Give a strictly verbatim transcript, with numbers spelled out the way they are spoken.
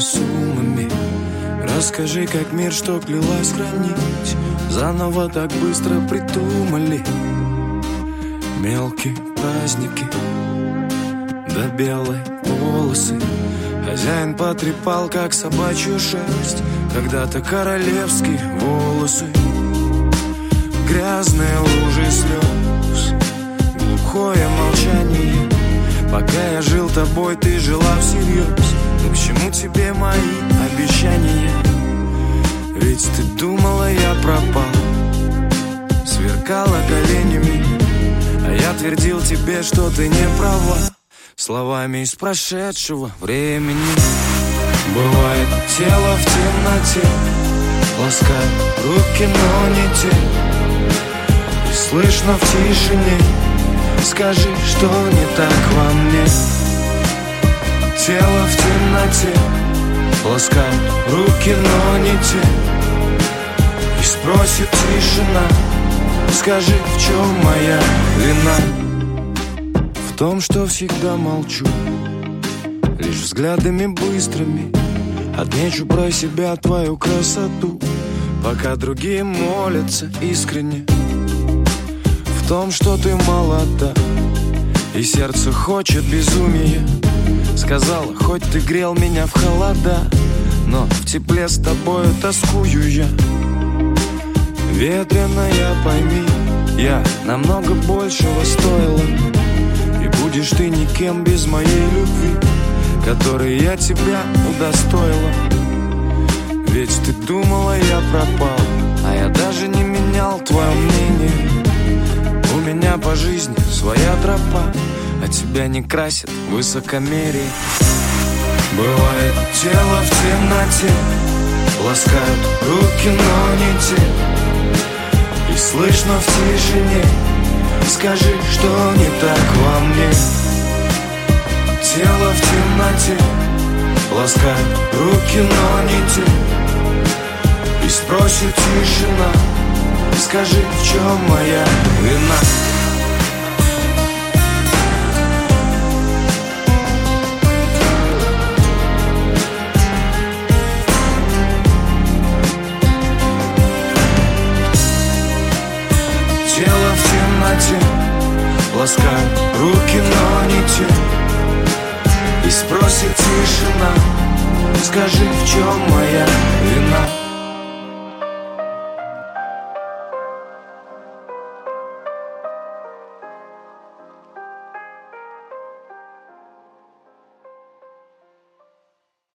с умами. Расскажи, как мир, что клялась хранить, заново так быстро придумали. Мелкие праздники до белой полосы. Хозяин потрепал, как собачью шерсть, когда-то королевские волосы. Грязные лужи слез, глухое молчание. Пока я жил тобой, ты жила всерьез. Но к чему тебе мои обещания? Ведь ты думала, я пропал, сверкала коленями, а я твердил тебе, что ты не права, словами из прошедшего времени. Бывает, тело в темноте ласкает руки, но не те. И слышно в тишине: скажи, что не так во мне. Тело в темноте ласкает руки, но не те. И спросит тишина: скажи, в чем моя вина? В том, что всегда молчу, лишь взглядами быстрыми отмечу про себя твою красоту, пока другие молятся искренне. В том, что ты молода, и сердце хочет безумия. Сказала, хоть ты грел меня в холода, но в тепле с тобою тоскую я. Ветреная, пойми, я намного большего стоила. И будешь ты никем без моей любви, которой я тебя удостоила. Ведь ты думала, я пропал, а я даже не менял твое мнение. У меня по жизни своя тропа, а тебя не красит высокомерие. Бывает, тело в темноте ласкают руки, но не те. И слышно в тишине: скажи, что не так во мне. Тело в темноте ласкают руки, но не те. И спросит тишина: скажи, в чем моя вина? Тело в темноте ласкает руки, но не те. И спросит тишина: скажи, в чем моя вина?